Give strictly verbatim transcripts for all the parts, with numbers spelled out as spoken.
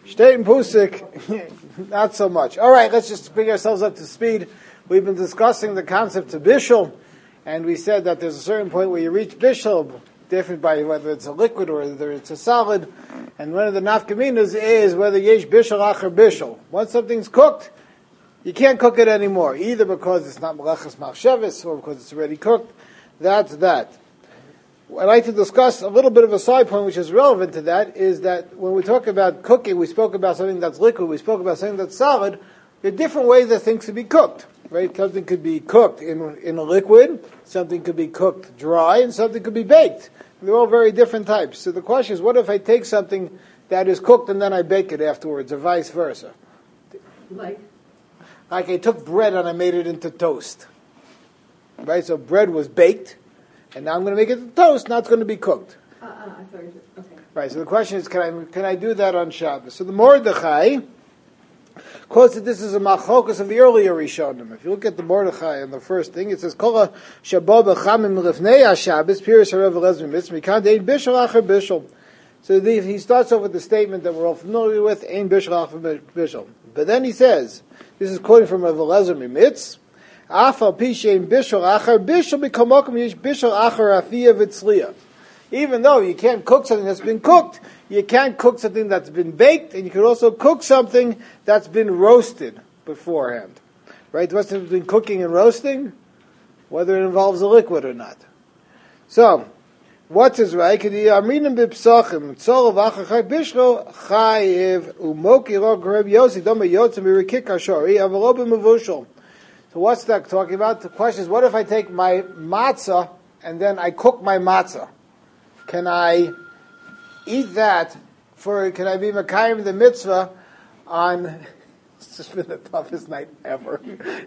State and Pusik, not so much. All right, let's just bring ourselves up to speed. We've been discussing the concept of bishul, and we said that there's a certain point where you reach bishul, different by whether it's a liquid or whether it's a solid. And one of the nafkaminas is whether yesh bishul acher bishul. Once something's cooked, you can't cook it anymore, either because it's not melachas machshavas or because it's already cooked. That's that. I'd like to discuss a little bit of a side point which is relevant to that, is that when we talk about cooking, we spoke about something that's liquid, we spoke about something that's solid. There are different ways that things could be cooked, right? Something could be cooked in in a liquid, something could be cooked dry, and something could be baked. They're all very different types. So the question is, what if I take something that is cooked and then I bake it afterwards, or vice versa? Like? Like I took bread and I made it into toast. Right? So bread was baked, and now I'm going to make it into toast, now it's going to be cooked. Uh, uh, I thought you said, okay. Right, so the question is, can I can I do that on Shabbos? So the Mordechai quotes that this is a machokas of the earlier Rishonim. If you look at the Mordechai in the first thing, it says, Kol Shabbat b'chamim lifnei HaShabbos, Pirush HaRav Elazar Mitzvah, Mikan dein bishul acher bishul. So the, he starts off with the statement that we're all familiar with, ein bishul acher bishul. But then he says, this is quoting from Rav Elazar Mimitz, Afal pishein bishul acher bishul b'kamokim yesh bishul acher afiyah v'tzliya. Even though you can't cook something that's been cooked, you can't cook something that's been baked, and you can also cook something that's been roasted beforehand. Right? What's the difference between cooking and roasting? Whether it involves a liquid or not. So, what is right? Amrinim b'psachim tzol v'achachai bishlo chayiv umoki ro greb yosi dom yotzim b'rikik hashori avalo b'mevushal. So what's that talking about? The question is, what if I take my matzah and then I cook my matzah? Can I eat that for, can I be Makayim the mitzvah on, it's just been the toughest night ever.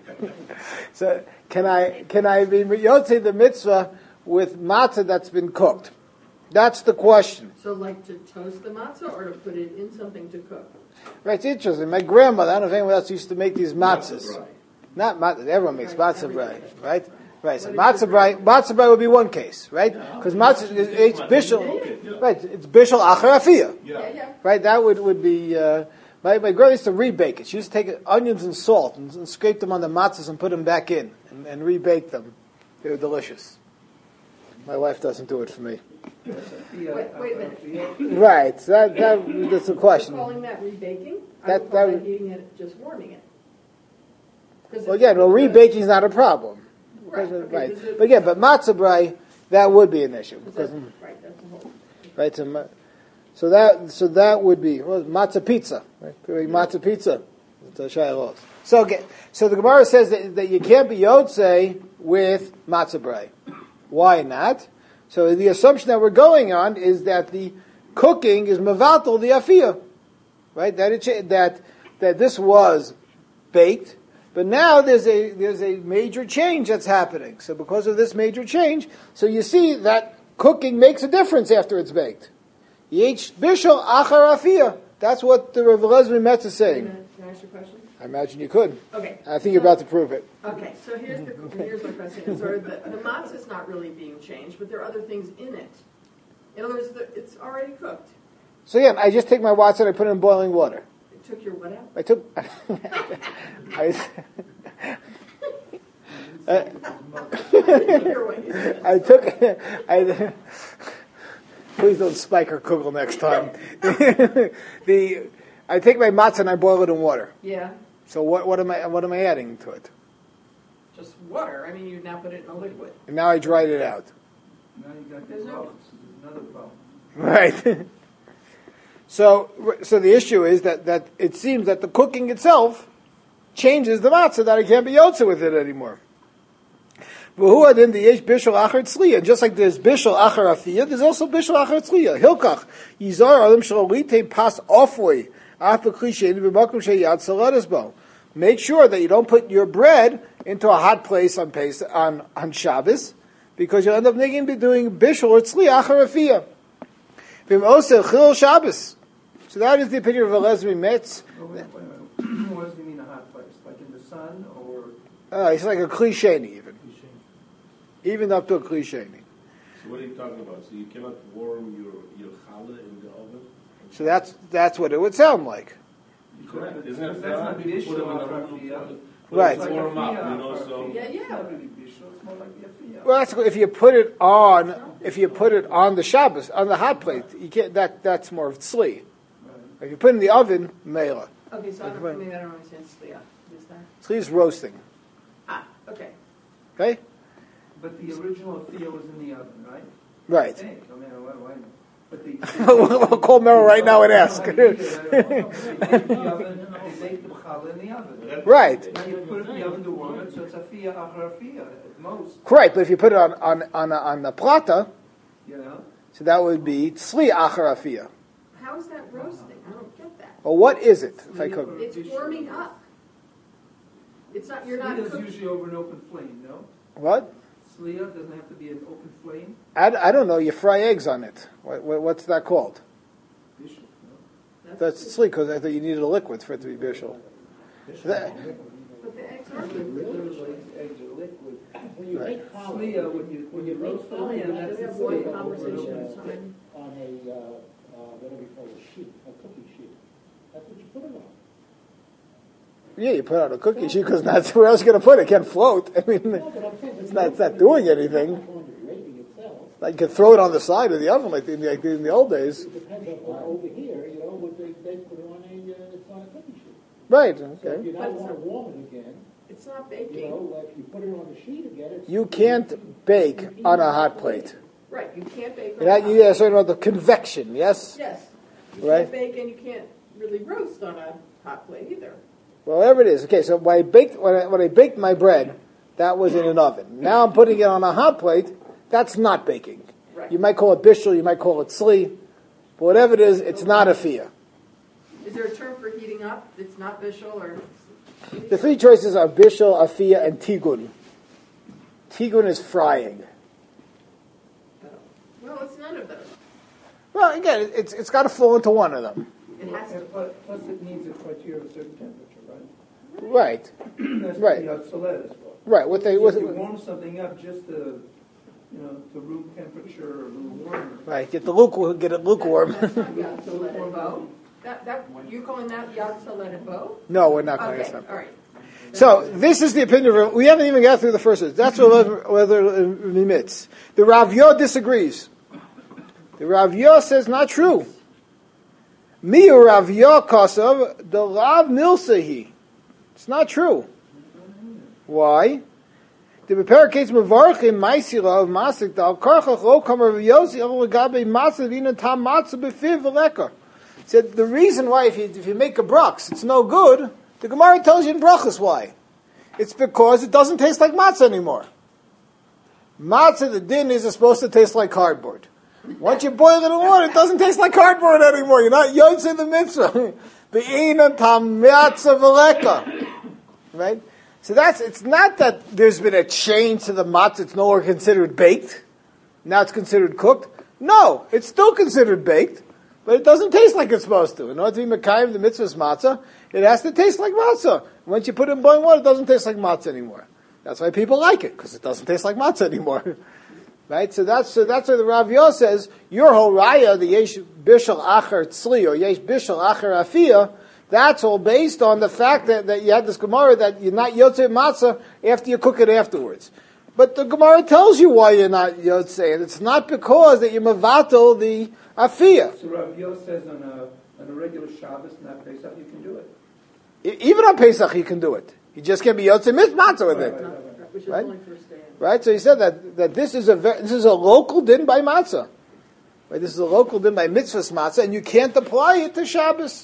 So can I, can I be Yotze the mitzvah with matzah that's been cooked? That's the question. So like to toast the matzah or to put it in something to cook? Right, it's interesting. My grandmother, I don't know if anyone else used to make these matzahs. Matzah Not matzah, everyone makes Right, matzah bread, everybody. right? Right, so matzah bread, matzah bread would be one case, right? Because matzah, is- it's bishul, right, it's bishul acher afiyah. Yeah, yeah. Right, that would, would be, uh, my, my grandma used to rebake it. She used to take onions and salt and, and scrape them on the matzahs and put them back in and, and rebake them. They were delicious. My wife doesn't do it for me. Wait, wait a minute. Right, so that, that, that's the You're question. calling that rebaking? I That- would call that- that eating it, just warming it. 'Cause Well, it's- again, well, rebaking is not a problem. Right, Because, okay, right. is it- But again, but matzah bread, that would be an issue. Is Because, that- Right, that's the whole. right, so, ma- so that, so that would be, well, matzah pizza, right? Could be matzah pizza. It's a shaylos. So, again, so the Gemara says that, that you can't be yotzei with matzah bread. Why not? So the assumption that we're going on is that the cooking is mevatel the afiyah, right? That it, that that this was baked, but now there's a there's a major change that's happening. So because of this major change, so you see that cooking makes a difference after it's baked. Yech bishul achar afiyah. That's what the Rav Elazar Metz is saying. Can I- can I ask you a question? I imagine you could. Okay. I think you're about to prove it. Okay, so here's the here's my question. So the, the matzah is not really being changed, but there are other things in it. In other words, the, it's already cooked. So yeah, I just take my watson and I put it in boiling water. It took your what out? I took. I, uh, Your way. I took. I, please don't spike her kugel next time. the I take my matzah and I boil it in water. Yeah, So what what am I what am I adding to it? just water. I mean, you now put it in a liquid. And now I dried it out. Now you got the There's no- problem. Another problem. Right. so so the issue is that, that it seems that the cooking itself changes the matzah, that I can't be yotze with it anymore. And just like there's bishul achar afiyah, there's also bishul achar tzliya. Hilkach yizar alim shalolite pas ofoi after cliche b'makom sheyad saladas bo. Make sure that you don't put your bread into a hot place on Pesach, on on Shabbos, because you'll end up needing to be doing bishul or tzliya achar afiyah. V'im oseh chil Shabbos. So that is the opinion of Elazar Metz. Oh, wait, wait, wait. What does he mean a hot place? Like in the sun or? Uh, it's like a cliche even, even up to a cliche. So what are you talking about? So you cannot warm your, your challah in the oven? So that's that's what it would sound like. Correct. Isn't it That's fair? not People put them in bishul aluminum afar foil. Right. It's warm up, you know, so. Yeah, yeah. It's not really bishul, it's more like the afiyah. Well, that's if you put it on if you put it on the Shabbos on the hot plate. You can't. That that's more of tzli. Right. If you put it in the oven, meila. Okay, so I don't, maybe I don't understand Sliya. Is that? Tzli is roasting. Ah, okay. Okay. But the original afiyah was in the oven, right? I Right. think. I mean, what do I know? But the, we'll call Merrill right now and ask. They baked the oven, they baked the challah in the oven. Right. Now you put it in the oven to warm it, so it's afiyah achar afiyah at most. Right, but if you put it on on on, on the plata, You know? so that would be tzli achar afiyah. How is that roasting? I don't get that. Well, what is it? If I could, It's warming up. It's not, you're not Sliya's cooking. usually over an open flame, no? what? Sliya doesn't have to be an open flame. I, I don't know. You fry eggs on it. What, what, what's that called? Bishul, no? That's tzli because I thought you needed a liquid for it to be bishul. That- But the eggs are Literally, eggs are liquid. When you Right. make challah, Sliya, when you, when you roast the Oh, yeah, lamb, we that's the have one sliya. conversation uh, this time. on a, uh, uh, what do we call a sheet, a cookie sheet, that's what you put it on. Yeah, you put it on a cookie sheet because that's where else you going to put it. It can't float. I mean, No, but I'm saying, it's not, it's not doing anything. It's not on the gravy itself. Like you could throw it on the side of the oven like in the, like in the old days. It depends on, on over here, you know, what they, they put it on a, uh, it's on a cookie sheet. Right. So if Okay. you But don't it's want to not- warm it again, It's not you baking. know, like you put it on the sheet again, it's. You can't bake on a hot plate. Right, you can't bake. on And that, top. you are talking about the convection, yes? Yes. You Right. can't bake and you can't really roast on a hot plate either. Well, whatever it is. Okay, so when I baked when I, when I baked my bread, that was in an oven. Now I'm putting it on a hot plate. That's not baking. Right. You might call it bishul, you might call it tzli, but whatever it is, it's not a fiyah. Is there a term for heating up? It's not bishul or? The three choices are bishul, afiyah, and tigun. Tigun is frying. Well, it's none of those. Well, again, it's it's got to fall into one of them. It has to. And plus, plus it needs a criteria of a certain temperature, right? Right, It has to Right. be obsolete as well. right. What they If what, you warm something up just to, you know, to room temperature or a little warmer. right. Get the lukewarm. Get it lukewarm. That's not yad soledet bo. That that you calling that yad soledet bo? No, we're not going to Okay, get all right. So this is the opinion of we haven't even got through the first one. That's whether whether mimitz. The Rav Yo disagrees. The Rav Yo says not true. Mi Rav Yo kasav the Rav Nilsehi. It's not true. Why? The Beperkates Mevarchim Maisira of Masik Dal Karchach Lo Kamar Rav Yosi El Gabe Matzah Vina Tam Matzah Befiv Veleka. Said the reason why if you if you make a brachs it's no good. The Gemara tells you in brachas why. It's because it doesn't taste like matzah anymore. Matzah, the din is it's supposed to taste like cardboard. Once you boil it in water, it doesn't taste like cardboard anymore. You're not yotzei the mitzvah. Be'ina tam matzah v'leka. Right? So that's, it's not that there's been a change to the matzah, it's no longer considered baked. Now it's considered cooked. No, it's still considered baked. But it doesn't taste like it's supposed to. In order to be Mekayim the mitzvah's matzah, it has to taste like matzah. Once you put it in boiling water, it doesn't taste like matzah anymore. That's why people like it, because it doesn't taste like matzah anymore. Right? So that's so that's why the Rav Yo says, your whole raya, the yesh bishul acher tzli, or yesh bishul acher afiyah, that's all based on the fact that, that you had this Gemara that you're not yotzei matzah after you cook it afterwards. But the Gemara tells you why you're not yotzei, and it's not because that you're mevatel the afiyah. So Rav Yo says on a, on a regular Shabbos, not Pesach, you can do it. E- Even on Pesach, you can do it. You just can't be yotzei mit matzah with Right, it, right, right. Which is Right? only first day. right? So he said that, that this is a ve- this is a local din by matzah, right? This is a local din by mitzvahs matzah, and you can't apply it to Shabbos.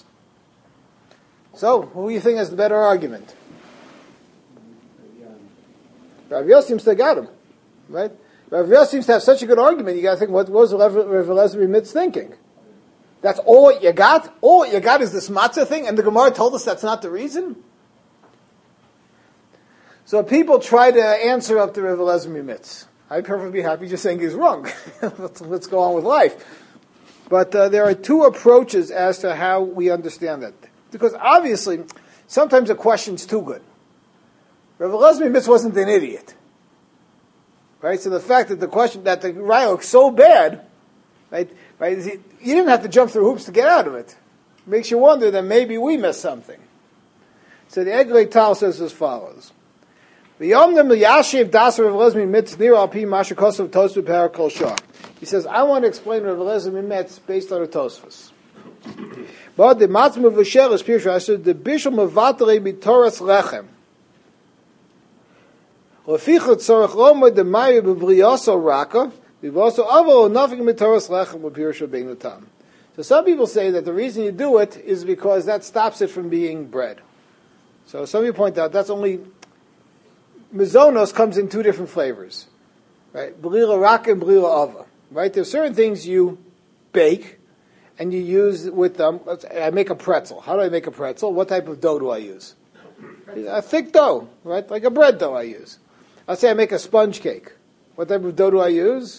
So, who do you think has the better argument? Rav Yo seems to have got him, right? Rav Yo seems to have such a good argument. You got to think, what was Rav Elazar Mitz thinking? That's all what you got. All what you got is this matzah thing, and the Gemara told us that's not the reason. So people try to answer up to Rav Elazar Mitz. I'd perfectly be happy just saying he's wrong. let's, let's go on with life. But uh, there are two approaches as to how we understand that. Because obviously, sometimes a question's too good. Rav Elazar Mitz wasn't an idiot. Right? So the fact that the question, that the raya looks so bad, right? Right? You didn't have to jump through hoops to get out of it. It makes you wonder that maybe we missed something. So the Eglei Tal says as follows. He says, I want to explain Rav Eliezer Mimetz based on a Tosfos. But the Matzah Mevusher is Pirush, the Bishul Mevatere B'Toras Lechem. Lefichot Tzorach Lomod the Maya B'Vrioso Raka, B'Vrioso Avo, nothing B'Toras Lechem B'Pirush Rabbeinu Tam. So some people say that the reason you do it is because that stops it from being bread. So some of you point out that's only Mizonos comes in two different flavors, right? Brila Raka and Brila Ava, right? There's certain things you bake and you use with them. Let's, I make a pretzel. How do I make a pretzel? What type of dough do I use? A thick dough, right? Like a bread dough I use. I'll say I make a sponge cake. What type of dough do I use?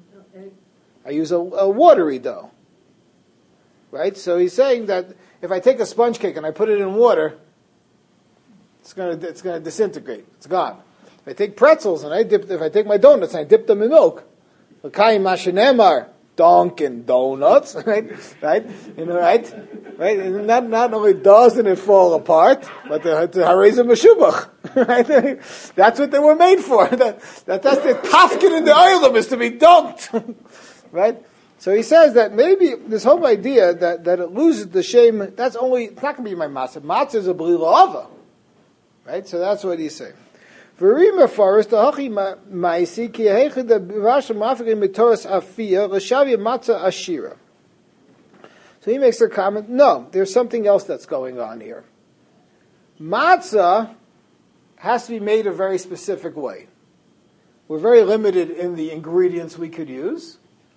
I use a, a watery dough, right? So he's saying that if I take a sponge cake and I put it in water, it's going to it's going to disintegrate. It's gone. If I take pretzels and I dip, if I take my donuts and I dip them in milk, l'kayim mashenemar, Dunkin' Donuts, right? Right? You know, right? Right? And not not only doesn't it fall apart, but the hareza meshubach, right? That's what they were made for. That, that that's the tafkin in the oilam is to be dumped, right? So he says that maybe this whole idea that, that it loses the shame. That's only it's not going to be my matzah. Matzah is a brila ava. Right? So that's what he's saying. Verima forest the hachi ma'isi ki heche the bivasha mafik mitoras afia l'shavia matzah ashira. So he makes a comment. No, there's something else that's going on here. Matzah has to be made a very specific way. We're very limited in the ingredients we could use.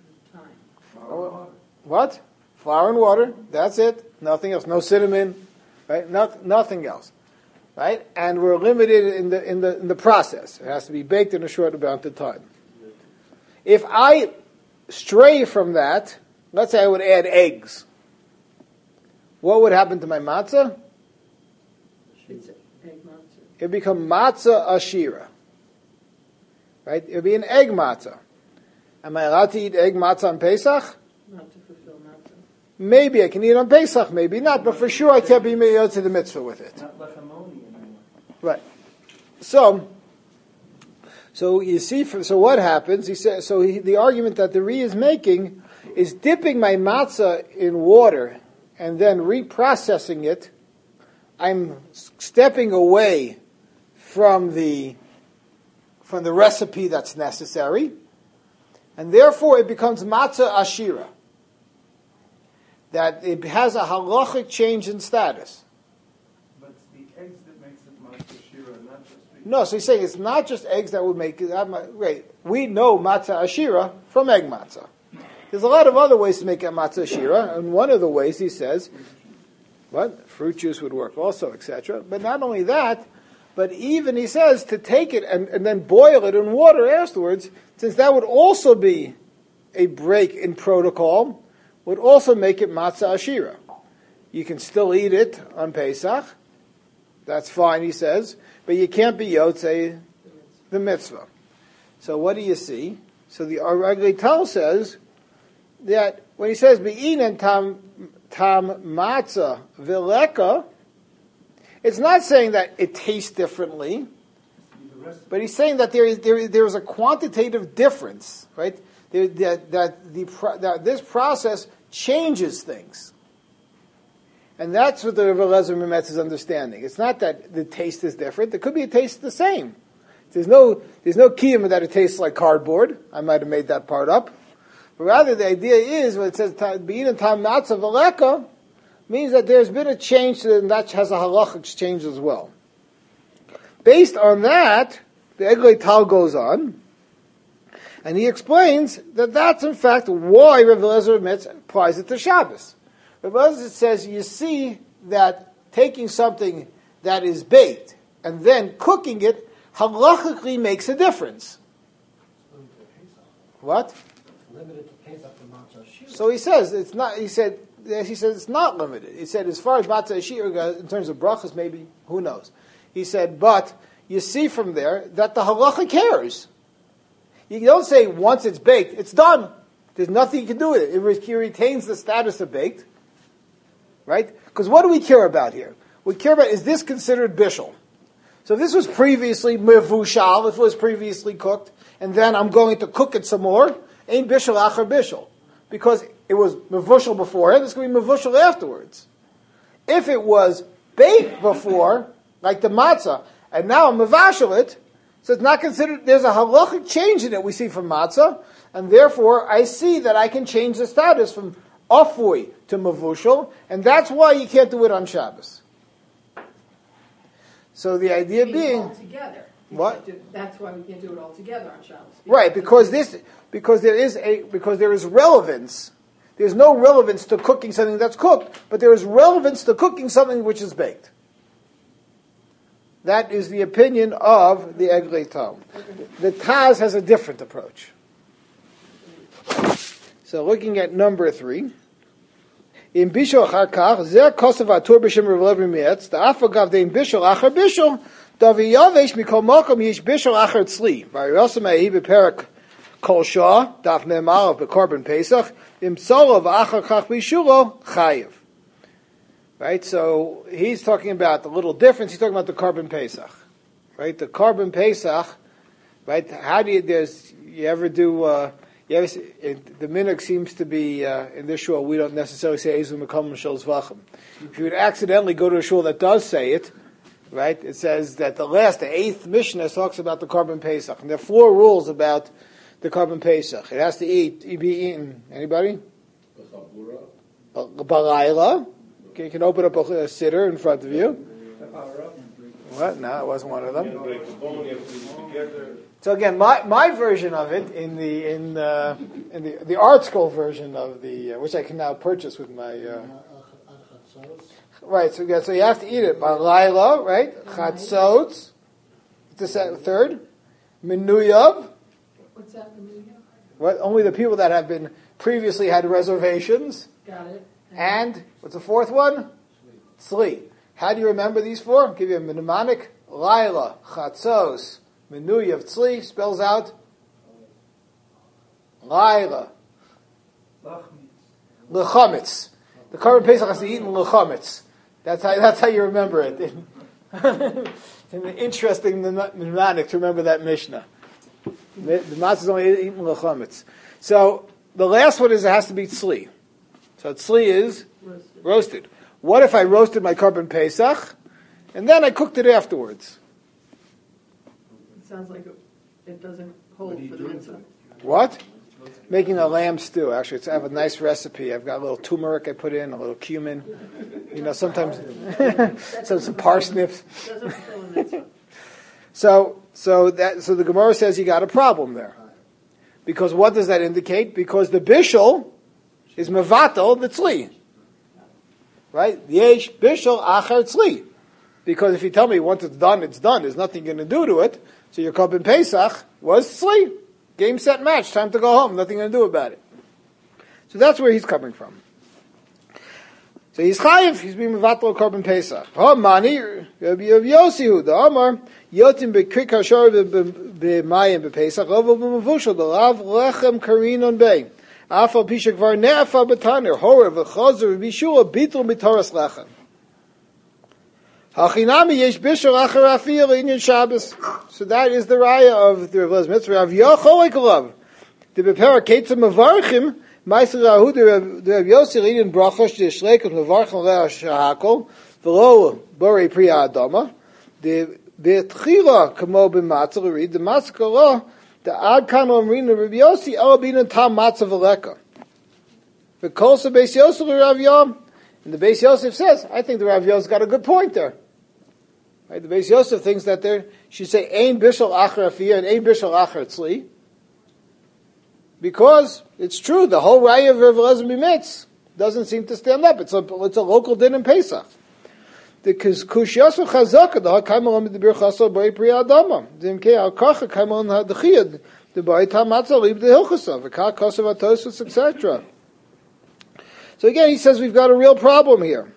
Oh, what? Flour and water. That's it. Nothing else. No cinnamon. Right? Not, nothing else. Right, and we're limited in the in the in the process. It has to be baked in a short amount of time. If I stray from that, let's say I would add eggs. What would happen to my matzah? It's egg matzah. It would become matzah ashira. Right, it would be an egg matzah. Am I allowed to eat egg matzah on Pesach? Not to fulfill matzah. Maybe I can eat it on Pesach, maybe not, but for sure I can't be made to the mitzvah with it. Not lechamoni anymore. Right. So, so you see, so what happens? He says, so he, the argument that the Ri is making is dipping my matzah in water and then reprocessing it. I'm stepping away from the from the recipe that's necessary, and therefore it becomes matzah ashira. That it has a halachic change in status. But it's the eggs that makes it matzah ashira, not just the... No, so he's saying it's not just eggs that would make it. Right, we know matzah ashira from egg matzah. There's a lot of other ways to make a matzah ashira, and one of the ways he says, what? Fruit juice would work also, et cetera. But not only that, but even he says to take it and, and then boil it in water afterwards, since that would also be a break in protocol, would also make it matzah ashira. You can still eat it on Pesach. That's fine, he says. But you can't be yotzei the mitzvah. So what do you see? So the Eglei Tal says that when he says be'inan tam tam matzah vileka, it's not saying that it tastes differently, but he's saying that there is there is, there is a quantitative difference, right? There, that that the that this process changes things, and that's what the Rav Eliezer Mimetz is understanding. It's not that the taste is different; it could be a taste the same. There's no there's no kiyum that it tastes like cardboard. I might have made that part up, but rather the idea is when it says be'inan tam matzah v'leka means that there's been a change, and that has a halachic change as well. Based on that, the Eglei Tal goes on. And he explains that that's in fact why Rav Eliezer Mimetz applies it to Shabbos. Rav Eliezer says, you see that taking something that is baked and then cooking it halachically makes a difference. What? Limited to Pesach and matzah ashira. So he says it's not. He said he said it's not limited. He said as far as matzah ashira goes, in terms of brachas, maybe who knows. He said, but you see from there that the halacha cares. You don't say once it's baked, it's done. There's nothing you can do with it. It re- retains the status of baked, right? Because what do we care about here? We care about, is this considered bishul? So if this was previously mevushal, if it was previously cooked, and then I'm going to cook it some more, ain't bishul achar bishul. Because it was mevushal before, it's going to be mevushal afterwards. If it was baked before, like the matzah, and now I'm mevashal it, so it's not considered, there's a halachic change in it we see from matzah, and therefore I see that I can change the status from afui to mevushal, and that's why you can't do it on Shabbos. So the idea being, all together. What? Do, that's why we can't do it all together on Shabbos. Right, because this, because there is a, because there is relevance. There's no relevance to cooking something that's cooked, but there is relevance to cooking something which is baked. That is the opinion of the Eglei Tom. The Taz has a different approach. So looking at number three. In bishul achar kach, zer kosav atur b'shem Rav Levi Metz, the afagav de in bishul achar bishul, davi yavesh mikol mokom yish bishul achar tzli. V'yosem ahi b'perak kol shah, daf memalav b'korban pesach, im solov achar kach bishulo, chayiv. Right, so he's talking about the little difference, he's talking about the korban pesach. Right, the korban pesach, right, how do you, there's, you ever do, uh, Yes, it, the minhag seems to be, uh, in this shul, we don't necessarily say Ezu Mekom Shel Zvachim. If you would accidentally go to a shul that does say it, right, it says that the last, the eighth Mishnah talks about the Korban Pesach. And there are four rules about the Korban Pesach. It has to eat, be eaten, anybody? Balayla. Okay, you can open up a, a sitter in front of you. What? No, it wasn't one of them. So again, my, my version of it in the in uh, in the the art school version of the uh, which I can now purchase with my uh, right. So yeah, so you have to eat it by Laila, right? Chatzot. It's the third. Menuyav. What's that? Menuyav? What? Only the people that have been previously had reservations. Got it. And what's the fourth one? Tzli. How do you remember these four? I'll give you a mnemonic. Laila, Chatzos, Menuyav, Tzli spells out Laila. Lechamitz. The Korban Pesach has to eat in lechamitz. That's how, that's how you remember it. It's an interesting mnemonic to remember that Mishnah. The matzah is only eaten lechamitz. So the last one is it has to be tzli. So tzli is roasted. roasted. What if I roasted my Korban Pesach and then I cooked it afterwards? It sounds like it, it doesn't hold for the mitzvah. What? Making a lamb stew. Actually, it's, I have a nice recipe. I've got a little turmeric I put in, a little cumin. You know, sometimes some, some parsnips. Doesn't fulfill the mitzvah. So, so that so the Gemara says you got a problem there, because what does that indicate? Because the bishul is mevatel the tzli, right? Yesh bishul achar tzli. Because if you tell me once it's done, it's done. There's nothing you're going to do to it. So your Korban Pesach was tzli. Game, set, match. Time to go home. Nothing going to do about it. So that's where he's coming from. So he's chayiv. He's being mevatel Korban Pesach. Ha mani Rabbi Yosihu the Amar yotim bekrik hashar b'mayim b'Pesach lovo b'mavushal delav lechem karinon bei afal pisha kvar ne'afa b'tanir horeh v'chozer v'bishua bitul mitaras lechem. Hachinami yesh bishul achar afiyah le'inyan Shabbos. So that is the raya of the Rav Mitzvah. Rav Yochol ekolav. The bepera ketzah mavarchim ma'aser rahu the Rav Yossi le'inyan brachos d'shlekot mavarchim le'ah shahakol v'lo borei priya adama. The betchila kamo b'matzah l'rid the matzah kolo the ad kan omrin the Rav Yossi el binan tam matzah v'leka. V'kolsa beis Yosef l'Rav Yom. And the Beis Yosef says, I think the Rav Yosef got a good point there. Right? The Beis Yosef thinks that there should say Ein Bishul Achar Afiyah and Ein Bishul Achar Tzli, because it's true, the whole raya of Rav Elazar Mimetz doesn't seem to stand up. It's a, it's a local din in Pesach. The Kushiyasu Chazaka, the Hakaimalam the Bir Chasal Bari Priya Adama, the Imkei Al Kacha Kaimalam the Chiyad, the Bari Tamatzah Lib the Hilchasa, the Kach Kosav Atosus, et cetera. So again, he says we've got a real problem here.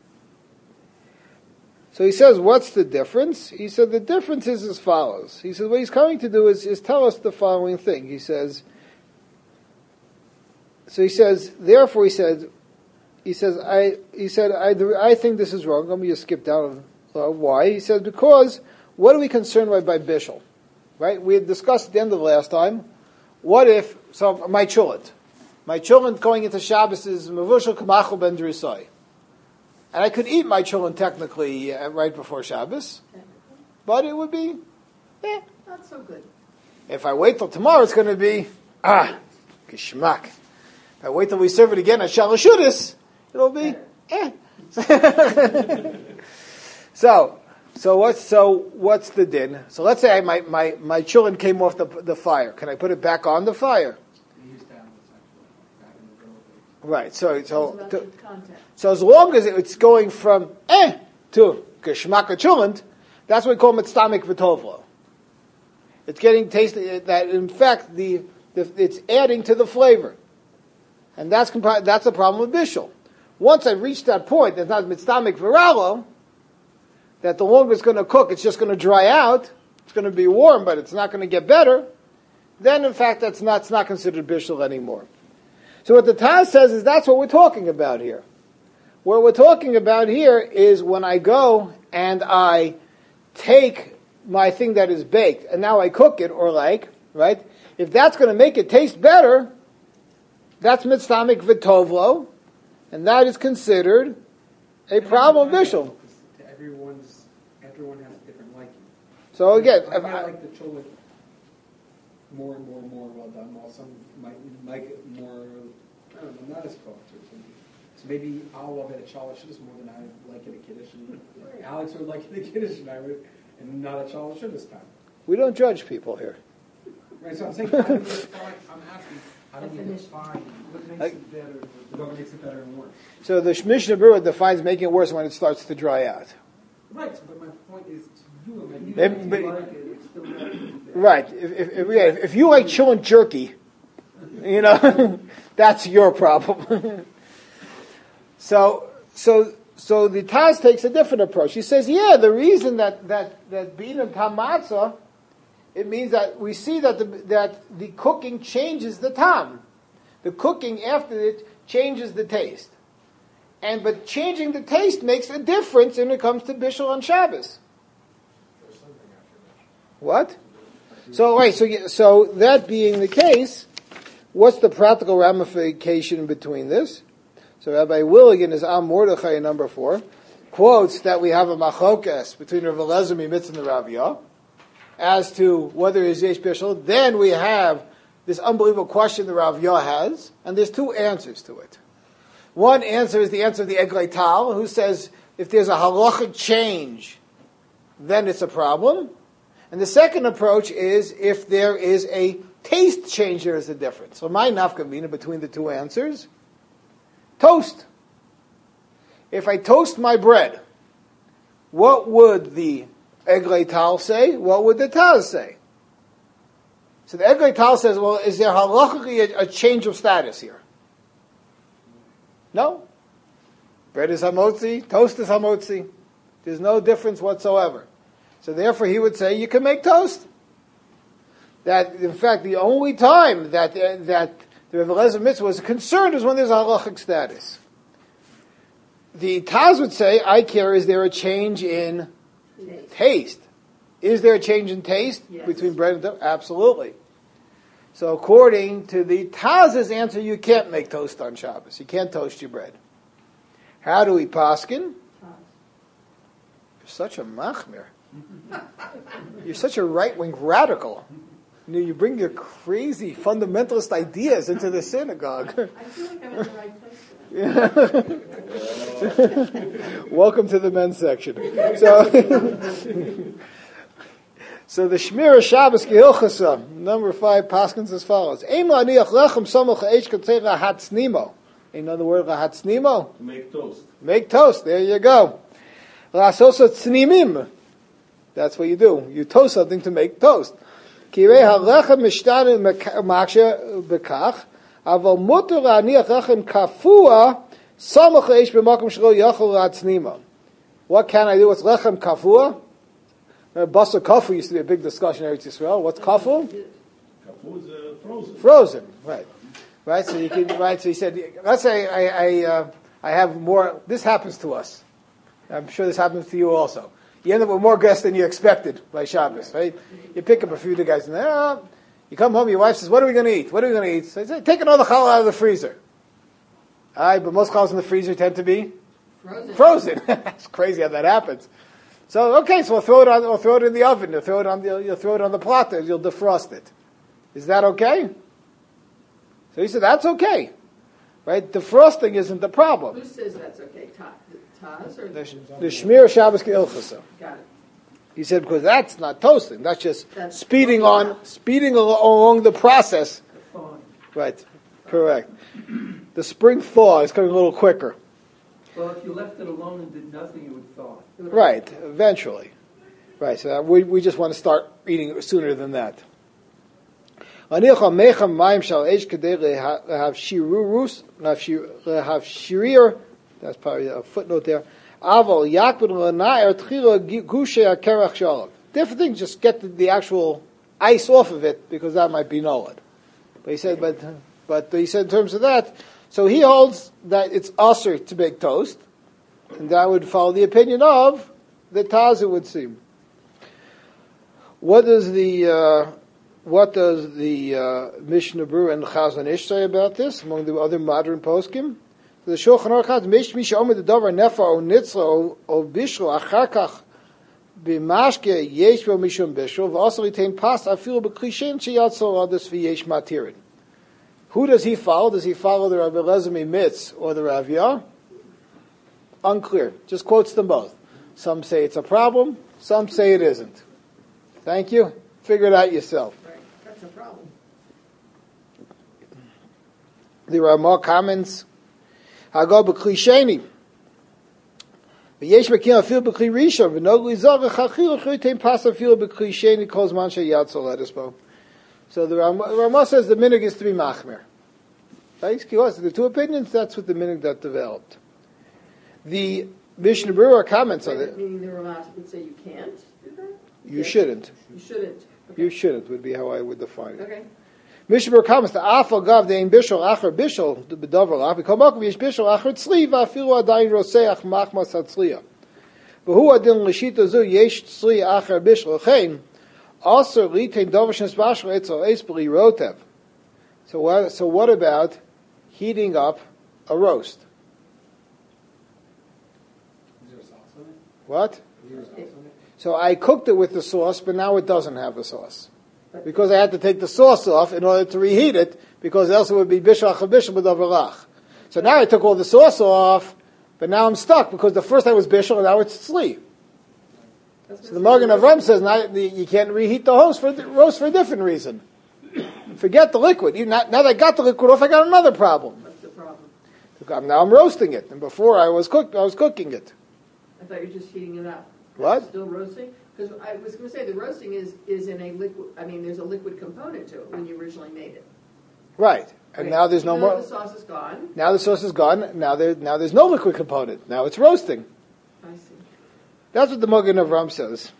So he says, what's the difference? He said the difference is as follows. He says what he's coming to do is, is tell us the following thing. He says, so he says, therefore he said, he says, I, he said, I, I think this is wrong. Let me just skip down. Uh, why? He says, because what are we concerned by by bishul? Right? We had discussed at the end of the last time. What if, so my chulent, my chulent going into Shabbos is mevushal kamachol ben drusai. And I could eat my chulent technically uh, right before Shabbos, but it would be, eh. Not so good. If I wait till tomorrow, it's going to be, ah, geschmack. If I wait till we serve it again at Shalashudis, it'll be, eh. so, so what's, so what's the din? So let's say I, my, my, my children came off the, the fire. Can I put it back on the fire? Right, so, so, to, so as long as it's going from, eh, to geschmack chulent, that's what we call mitztamik v'tovlo. It's getting tasty. That in fact the, the it's adding to the flavor, and that's compi- that's a problem with bishul. Once I've reached that point, that's not mitztamik viralo. That the longer it's going to cook, it's just going to dry out. It's going to be warm, but it's not going to get better. Then, in fact, that's not it's not considered bishul anymore. So what the Taz says is that's what we're talking about here. What we're talking about here is when I go and I take my thing that is baked, and now I cook it, or like, right? If that's going to make it taste better, that's mitztamik v'tovlo, and that is considered a problem of bishul. Everyone's, everyone has a different liking. So again, I if might I, like the cholet more and more and more well done, while some might like it more, I don't know, not as cooked or something. So maybe I'll love it at Shalashudis more than I like it at Kiddush, and Alex would like it at Kiddush, and I would. And not at Shalashudis time. we don't judge people here. Right, so I'm saying, how do you define, I'm asking, how do you define What makes Like- it better? what makes it better and worse? So the Mishnah Berurah defines making it worse when it starts to dry out. Right, so but my point is to you, and You my It- don't but- like it, it's still not really bad. Right. If, if, if, yeah, if you like chillin' jerky, you know, that's your problem. so, so, so the Taz takes a different approach. He says, yeah, the reason that, that, that bean and tam matzah, it means that we see that the, that the cooking changes the tam. The cooking after it changes the taste. And, but changing the taste makes a difference when it comes to bishul on Shabbos. What? So, right, so, you- so that being the case, what's the practical ramification between this? So Rabbi Willigan is Am Mordechai number four, quotes that we have a machokes between Rav Eliezer Mimitz and the Raviyah as to whether is yesh bishul. Then we have this unbelievable question the Raviyah has, and there's two answers to it. One answer is the answer of the Eglei Tal, who says if there's a halachic change, then it's a problem. And the second approach is if there is a taste change, there is a difference. So my nafkamina between the two answers, toast. If I toast my bread, what would the Eglei Tal say? What would the Taz say? So the Eglei Tal says, well, is there halachically a, a change of status here? No. Bread is hamotzi, toast is hamotzi. There's no difference whatsoever. So therefore he would say you can make toast. That, in fact, the only time that, uh, that the Rav Eliezer Mitzvah was concerned is when there's a halachic status. The Taz would say, I care, is there a change in Taste. taste? Is there a change in taste Yes. between bread and toast? Absolutely. So according to the Taz's answer, you can't make toast on Shabbos. You can't toast your bread. How do we paskin? You're such a machmir. You're such a right-wing radical. You know, you bring your crazy fundamentalist ideas into the synagogue. I feel like I'm in the right place for that. Welcome to the men's section. So, so the Shmira Shabbos Gehilchasa, number five, paskins as follows. Ein la'aniach lechem samach ha'esh katzei lahatznimo. Another word, lahatznimo? To make toast. Make toast. There you go. La'asosa tznimim. That's what you do. You toast something to make toast. Kirei ha'lechem mishtanu maksha bekach. Aval muter la'aniach lechem kafua samach ha'esh b'makom shelo yachol la'atznimo. What can I do? What's lechem kafua? Basar kafu used to be a big discussion in Eretz Yisrael. What's kafu? Kafu is uh, frozen. Frozen, right. right? So you can, right? So he said, let's say I, I, uh, I have more. This happens to us. I'm sure this happens to you also. You end up with more guests than you expected by Shabbos, right? You pick up a few of the guys, and oh, you come home. Your wife says, "What are we going to eat? What are we going to eat?" So I say, "Take another challah out of the freezer." All right, but most challahs in the freezer tend to be Frozen. frozen. It's crazy how that happens. So okay, so we'll throw it on. We'll throw it in the oven. You'll throw it on the. You'll throw it on the platter. You'll defrost it. Is that okay? So he said that's okay, right? Defrosting isn't the problem. Who says that's okay? Ta- Taz or The, the Shmir Shabbos Ke'ilchasa. got it? He said because that's not toasting. That's just That's speeding on, speeding al- along the process. Fine. Right. Correct. The spring thaw is coming a little quicker. Well, if you left it alone and did nothing, it would thaw. Right. Eventually. Right. So that we we just want to start eating sooner than that. That's probably a footnote there. Different thing, just get the, the actual ice off of it because that might be nolad. But he said, but but he said in terms of that, so he holds that it's usher to make toast, and that would follow the opinion of the Taz, it would seem. What does the uh, what does the uh, Mishnah Berurah and Chazon Ish say about this among the other modern poskim? The Shulchan Aruch has Mish Misha Omer the Davar Nefa O Nitzla O Bishlo Acharkach B'Mashke Yesh Bo Mishum Bishlo V'Asal Yitain Pas Afilu B'Klishen Sheyatzol Adus V'Yesh Matirin. Who does he follow? Does he follow the Rabbi Elazar Mitz or the Rav Yah? Unclear. Just quotes them both. Some say it's a problem. Some say it isn't. Thank you. Figure it out yourself. Right. That's a problem. There are more comments. Hago b'kli sheni. V'yesh mekim afil b'kli rishon. V'nog lizar v'chachil chaytein pas afil b'kli sheni kol zman sheyatzol edespo. So the Ramah says the minig is to be machmer. Right? The two opinions, that's what the minig that developed. The Mishnah Berurah comments on it. Meaning the Ramah would say you can't do that? You Yeah. shouldn't. You shouldn't. Okay. You shouldn't would be how I would define it. Okay. Mishnah Berurah comments the afal gav dein bishol acher bishol the bedavar lach b'kol makom yesh bishol acher tzli v'afilu adayin roseach machmas hatzliya. V'hu adin l'shita zu yesh tzli acher bishol chein also litein davar shenes bashol etzel eis b'li rotev. So what? So what about heating up a roast? Is there sauce on it? What? Is there sauce on it? So I cooked it with the sauce, but now it doesn't have the sauce. Because I had to take the sauce off in order to reheat it, because else it would be bishal chabishal b'davar. So now I took all the sauce off, but now I'm stuck, because the first I was bishal, and now it's tzli. So the Magen Avram says now you can't reheat the roast for, roast for a different reason. Forget the liquid. You, now, now that I got the liquid off, I got another problem. What's the problem? Now I'm roasting it, and before I was cook, I was cooking it. I thought you were just heating it up. What? Still roasting? Because I was going to say the roasting is, is in a liquid, I mean, there's a liquid component to it when you originally made it. Right. And Right. now there's no Even though more. the sauce is gone. Now the sauce is gone. Now there, now there's no liquid component. Now it's roasting. I see. That's what the Magen Avram says.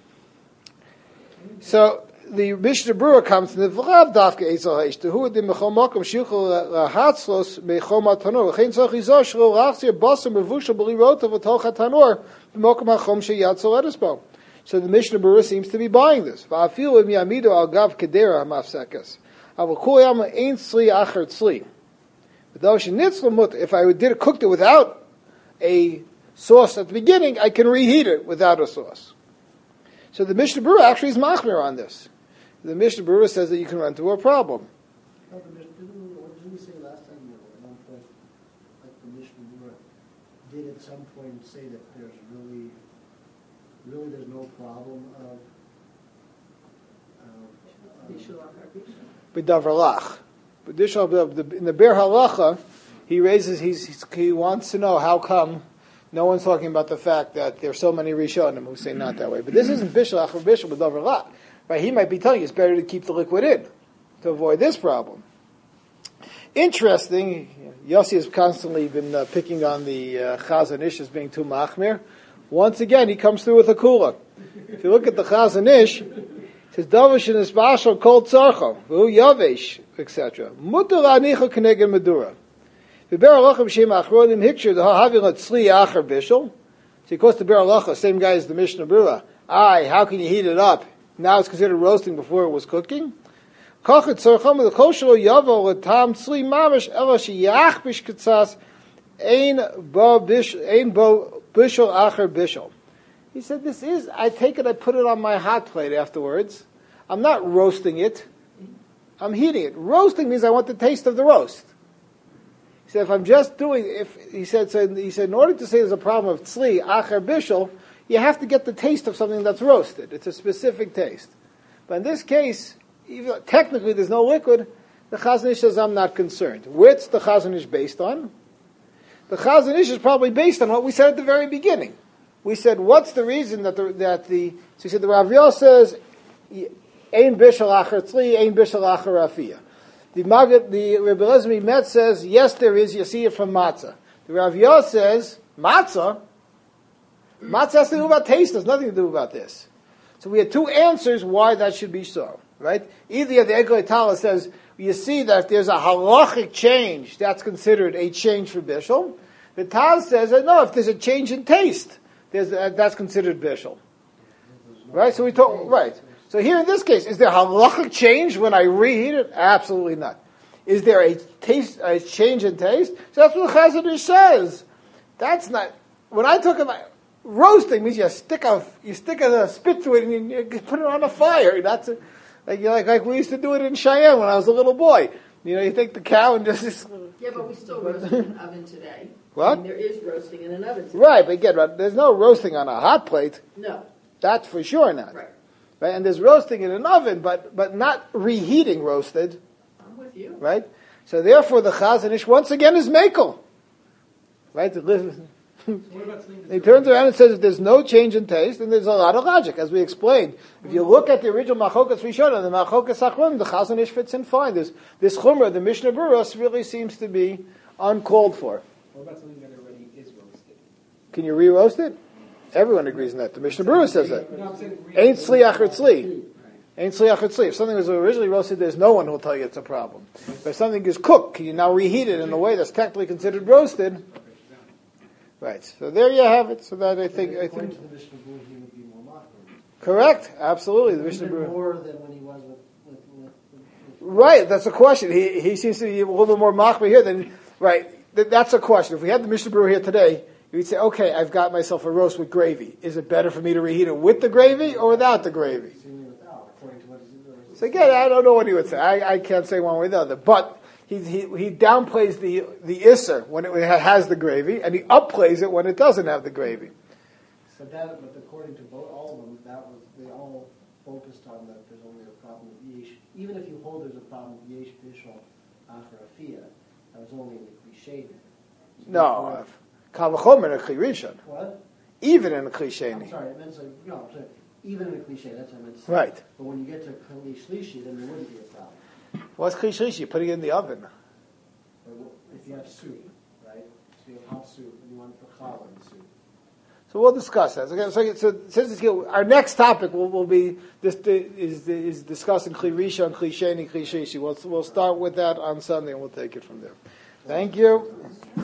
So the Mishnah Berurah comes to the V'lav Dafka Eitzel Ha'ishta Hu Adim Mechol Mokom Shichol Lahatzlos Mechol Matanor V'chein Tzach Yizor Shlo Rachzir Basar Mevushal B'li Rotav V'toch HaTanor B'mokom HaChom Sheyatzol Edesbo. So the Mishnah Berurah seems to be buying this. V'afilu Im Yamido Al Gav Kedera HaMafsekas Avol Kol Yam Ein Tzli Acher Tzli. If I did cooked it without a sauce at the beginning, I can reheat it without a sauce. So the Mishnah Berurah actually is machmir on this. The Mishnah Berurah says that you can run into a problem. No, the Mishnah, didn't we, what did we say last time, you know, at one point, like the Mishnah Berurah did at some point say that there's really, really there's no problem of, of, Bishul achar bishul. B'davar lach. But this- in the Ber Halacha, he raises, he's, he's, he wants to know how come no one's talking about the fact that there's so many Rishonim who say not that way. But this isn't bishul achar bishul b'davar lach. Right? He might be telling you it's better to keep the liquid in to avoid this problem. Interesting, Yossi has constantly been uh, picking on the uh, Chazon Ish as being too machmir. Once again, he comes through with a kula. If you look at the Chazon Ish, says Davish in his Vashal called Tzarcho, Vu Yavesh, et cetera. Mutar Anicha Keneged Medura. The Ber Halacha B'Shem Achronim Hikshir the Having a Tzli Acher Bishul. So of course the Ber Halacha, same guy as the Mishnah Berurah. Aye, how can you heat it up? Now it's considered roasting before it was cooking. Kachet Tzarchom the Koshelo Yavo Latam Tzli Mamish Ela Sheyach Bish Katzas Ein Bo Bish Ein Bo Bishul Acher Bishul. He said, this is, I take it, I put it on my hot plate afterwards. I'm not roasting it. I'm heating it. Roasting means I want the taste of the roast. He said, if I'm just doing, if he said, so he said, in order to say there's a problem of tzli, acher bishul, you have to get the taste of something that's roasted. It's a specific taste. But in this case, even technically there's no liquid. The Chazon Ish says, I'm not concerned. What's the Chazon Ish based on? The Chazon Ish is probably based on what we said at the very beginning. We said, what's the reason that the, that the, so he said, the Rav Yosef says, Ein bishul acher tzli, ein bishul acher afiyah. The Maggid, the Rebbe Elazar Met says, yes, there is, you see it from matzah. The Rav Yosef says, matzah? Matzah has to do about taste, there's nothing to do about this. So we had two answers why that should be so, right? Either the Eglei Tala says, you see that if there's a halachic change, that's considered a change for bishul. The Taz says, that no, if there's a change in taste, there's, uh, that's considered bishul. Right? So we talk, right. So here in this case, is there halachic change when I reheat it? Absolutely not. Is there a taste, a change in taste? So that's what the Chazon Ish says. That's not, when I talk about, roasting means you stick a, you stick a spit to it and you, you put it on a fire. That's a, like, like, like we used to do it in Cheyenne when I was a little boy. You know, you take the cow and just... Yeah, but we still roast in an oven today. What? I mean, there is roasting in an oven today. Right, but again, there's no roasting on a hot plate. No. That's for sure not. Right. Right? And there's roasting in an oven, but, but not reheating roasted. I'm with you. Right? So therefore the Chazon Ish once again is mekel. Right? So what about something that's He turns around and says if there's no change in taste, and there's a lot of logic, as we explained. If you look at the original Machokas Rishon, the Machokas Achronim, the Chazon Ish fits in fine. There's, this Chumrah, the Mishnah Berurah, really seems to be uncalled for. What about something that already is roasted? Can you re-roast it? Everyone agrees on that. The Mishnah Berurah says that. No, I'm saying Ain't tzli acher tzli. Ain't tzli acher tzli. If something was originally roasted, there's no one who will tell you it's a problem. But if something is cooked, can you now reheat it in a way that's technically considered roasted? Right. So there you have it. So that I think, I According think, to the Mishnah Berurah, he would be more machmir. correct. Absolutely. The Mishnah Even Berurah. more than when he was with, with, with, with Right. That's a question. He he seems to be a little bit more machmir here than right. Th- That's a question. If we had the Mishnah Berurah here today, you'd say, okay, I've got myself a roast with gravy. Is it better for me to reheat it with the gravy or without the gravy? seemingly without, according to what is. So again, I don't know what he would say. I, I can't say one way or the other. But he he, he downplays the the isser when it has the gravy, and he upplays it when it doesn't have the gravy. So that, but according to both, all of them, that was, they all focused on that there's only a problem with yesh. Even if you hold there's a problem with yesh bishul acher afiyah, that was only in the cliche. No, kal v'chomer in a Kli Rishon. What? Even in a Kli I'm Sheni. sorry, I meant to, no, I'm sorry. Even in a cliche, that's what I meant to say. Right. But when you get to Kli Shlishi, then there wouldn't be a problem. What's Kli Shlishi? Putting it in the oven. But if you have soup, right? So you have hot soup and you want to put challah in the soup. So we'll discuss that. So, so, so since it's, our next topic will, will be this is is discussing Kli Rishon, Kli Sheni, Kli Shlishi. We'll we'll start with that on Sunday and we'll take it from there. Thank you.